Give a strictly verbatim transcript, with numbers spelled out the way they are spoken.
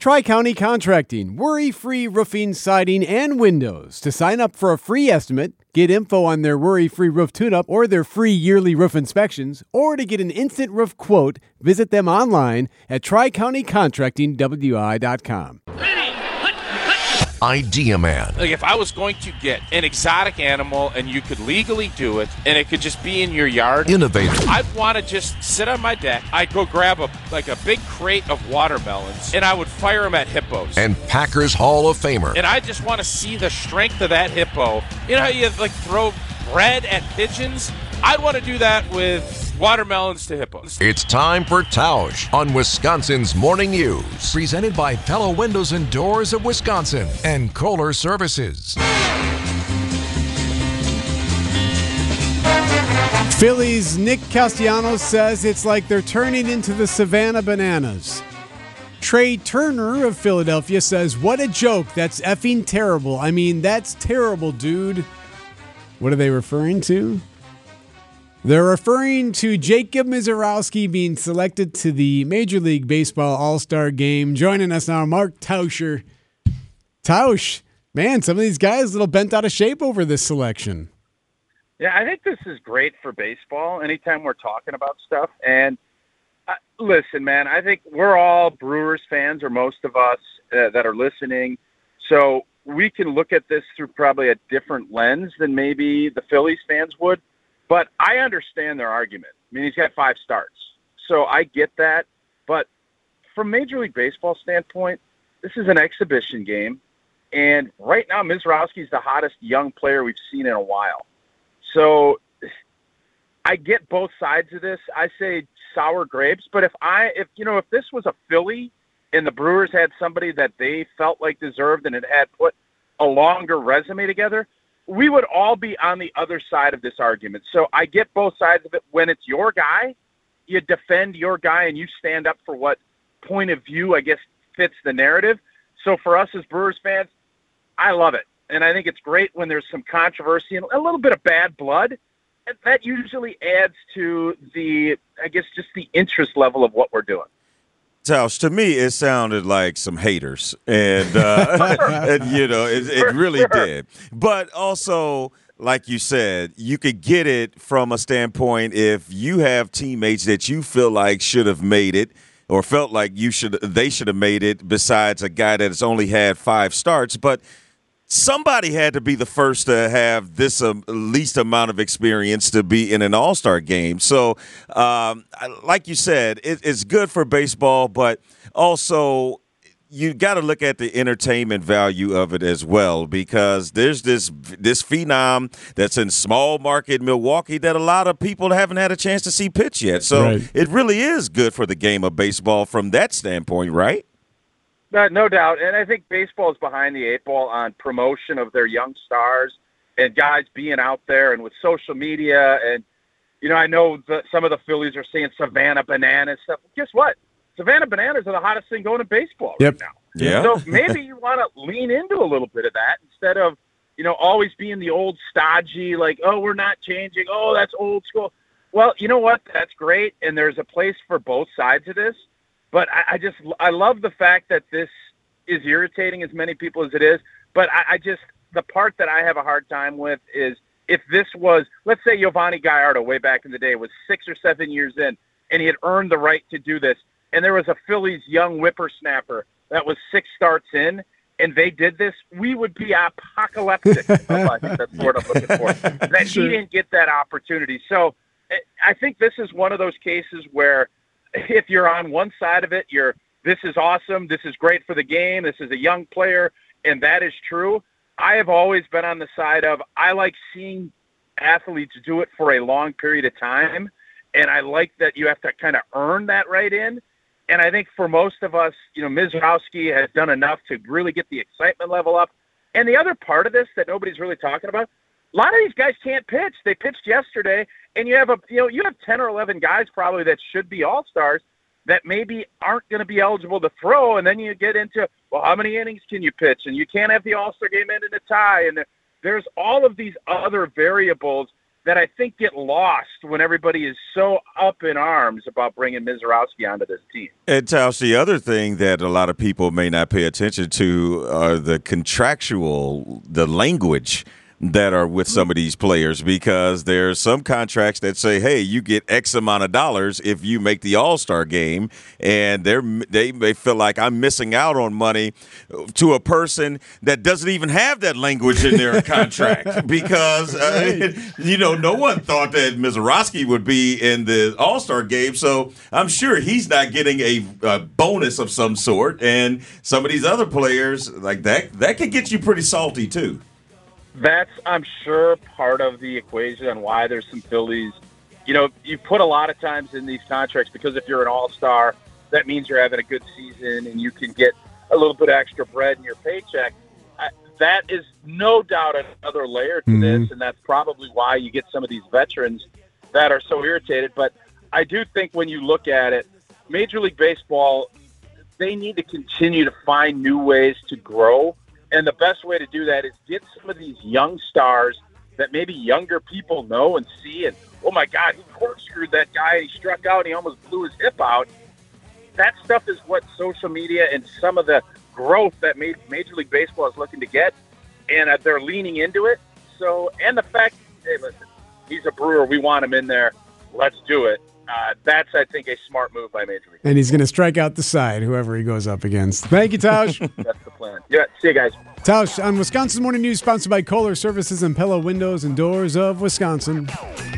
Tri-County Contracting, worry-free roofing, siding, and windows. To sign up for a free estimate, get info on their worry-free roof tune-up or their free yearly roof inspections, or to get an instant roof quote, visit them online at tri county contracting w i dot com. Idea Man. Like if I was going to get an exotic animal and you could legally do it and it could just be in your yard. Innovator. I'd want to just sit on my deck. I'd go grab a like a big crate of watermelons and I would fire them at hippos. And Packers Hall of Famer. And I just want to see the strength of that hippo. You know how you like throw bread at pigeons? I'd want to do that with watermelons to hippos. It's time for Tausch on Wisconsin's Morning News. Presented by Pella Windows and Doors of Wisconsin and Kohler Services. Phillies' Nick Castellanos says it's like they're turning into the Savannah Bananas. Trey Turner of Philadelphia says, what a joke. That's effing terrible. I mean, that's terrible, dude. What are they referring to? They're referring to Jacob Misiorowski being selected to the Major League Baseball All-Star Game. Joining us now, Mark Tauscher. Tausch, man, some of these guys a little bent out of shape over this selection. Yeah, I think this is great for baseball anytime we're talking about stuff. And uh, listen, man, I think we're all Brewers fans, or most of us uh, that are listening. So we can look at this through probably a different lens than maybe the Phillies fans would. But I understand their argument. I mean, he's got five starts. So I get that. But from Major League Baseball standpoint, this is an exhibition game. And right now, Misiorowski is the hottest young player we've seen in a while. So I get both sides of this. I say sour grapes. But if I, if you know, if this was a Philly and the Brewers had somebody that they felt like deserved and it had put a longer resume together, we would all be on the other side of this argument. So I get both sides of it. When it's your guy, you defend your guy and you stand up for what point of view, I guess, fits the narrative. So for us as Brewers fans, I love it. And I think it's great when there's some controversy and a little bit of bad blood. And that usually adds to the, I guess, just the interest level of what we're doing. Tausch, to me, it sounded like some haters, and, uh, and you know, it, it really sure. did. But also, like you said, you could get it from a standpoint if you have teammates that you feel like should have made it, or felt like you should, they should have made it. Besides a guy that has only had five starts, but somebody had to be the first to have this um, least amount of experience to be in an all-star game. So, um, like you said, it, it's good for baseball, but also you got to look at the entertainment value of it as well, because there's this this phenom that's in small market Milwaukee that a lot of people haven't had a chance to see pitch yet. So right. It really is good for the game of baseball from that standpoint, right? No, no doubt. And I think baseball is behind the eight ball on promotion of their young stars and guys being out there and with social media. And, you know, I know that some of the Phillies are saying Savannah Bananas stuff. Well, guess what? Savannah Bananas are the hottest thing going in baseball yep. right now. Yeah. So maybe you want to lean into a little bit of that instead of, you know, always being the old stodgy, like, oh, we're not changing. Oh, that's old school. Well, you know what? That's great. And there's a place for both sides of this. But I, I just I love the fact that this is irritating as many people as it is. But I, I just the part that I have a hard time with is if this was, let's say Giovanni Gallardo way back in the day was six or seven years in and he had earned the right to do this, and there was a Phillies young whippersnapper that was six starts in and they did this, we would be apocalyptic. oh, I think that's the word I'm looking for. That sure. he didn't get that opportunity. So I think this is one of those cases where if you're on one side of it, you're, this is awesome, this is great for the game, this is a young player, and that is true. I have always been on the side of, I like seeing athletes do it for a long period of time, and I like that you have to kind of earn that right in. And I think for most of us, you know, Misiorowski has done enough to really get the excitement level up. And the other part of this that nobody's really talking about, a lot of these guys can't pitch. They pitched yesterday, and you have a you know you have ten or eleven guys probably that should be all-stars that maybe aren't going to be eligible to throw, and then you get into, well, how many innings can you pitch? And you can't have the all-star game end in a tie, and there's all of these other variables that I think get lost when everybody is so up in arms about bringing Mizorowski onto this team. And Tausch, the other thing that a lot of people may not pay attention to are the contractual, the language that are with some of these players, because there's some contracts that say, hey, you get X amount of dollars if you make the All-Star game, and they're, they may feel like I'm missing out on money to a person that doesn't even have that language in their contract because, uh, you know, no one thought that Mizorowski would be in the All-Star game, so I'm sure he's not getting a, a bonus of some sort, and some of these other players, like that, that could get you pretty salty too. That's, I'm sure, part of the equation on why there's some Phillies. You know, you put a lot of times in these contracts because if you're an all-star, that means you're having a good season and you can get a little bit extra bread in your paycheck. I, that is no doubt another layer to Mm-hmm. this, and that's probably why you get some of these veterans that are so irritated. But I do think when you look at it, Major League Baseball, they need to continue to find new ways to grow. And the best way to do that is get some of these young stars that maybe younger people know and see. And, oh, my God, he corkscrewed that guy. And he struck out and he almost blew his hip out. That stuff is what social media and some of the growth that Major League Baseball is looking to get. And uh, they're leaning into it. So, and the fact, hey, listen, he's a Brewer. We want him in there. Let's do it. Uh, that's, I think, a smart move by Major League. And he's going to strike out the side, whoever he goes up against. Thank you, Tausch. That's the plan. Yeah, see you guys. Tausch on Wisconsin Morning News, sponsored by Kohler Services and Pella Windows and Doors of Wisconsin.